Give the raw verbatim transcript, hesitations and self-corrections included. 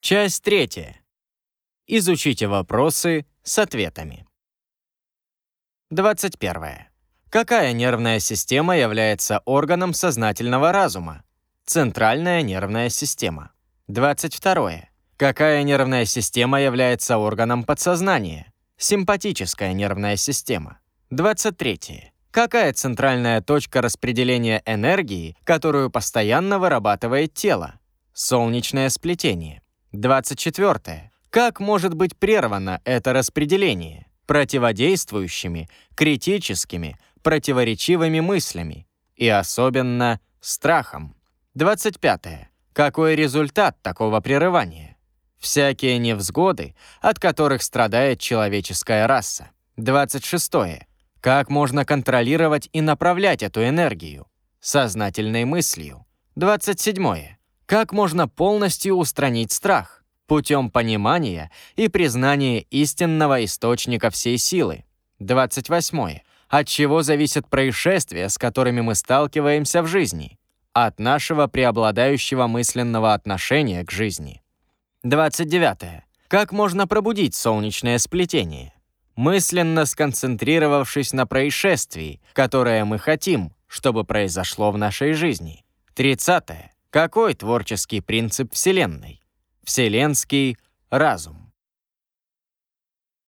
Часть третья. Изучите вопросы с ответами. двадцать первое. Какая нервная система является органом сознательного разума? Центральная нервная система. двадцать второе. Какая нервная система является органом подсознания? Симпатическая нервная система. двадцать третье. Какая центральная точка распределения энергии, которую постоянно вырабатывает тело? Солнечное сплетение. двадцать четвертое. Как может быть прервано это распределение? Противодействующими, критическими, противоречивыми мыслями и особенно страхом. двадцать пятое. Какой результат такого прерывания? Всякие невзгоды, от которых страдает человеческая раса. двадцать шестое. Как можно контролировать и направлять эту энергию? Сознательной мыслью. двадцать седьмое. Как можно полностью устранить страх? Путем понимания и признания истинного источника всей силы. двадцать восьмое. От чего зависят происшествия, с которыми мы сталкиваемся в жизни? От нашего преобладающего мысленного отношения к жизни. двадцать девятое. Как можно пробудить солнечное сплетение? Мысленно сконцентрировавшись на происшествии, которое мы хотим, чтобы произошло в нашей жизни. тридцатое. Какой творческий принцип Вселенной? Вселенский разум.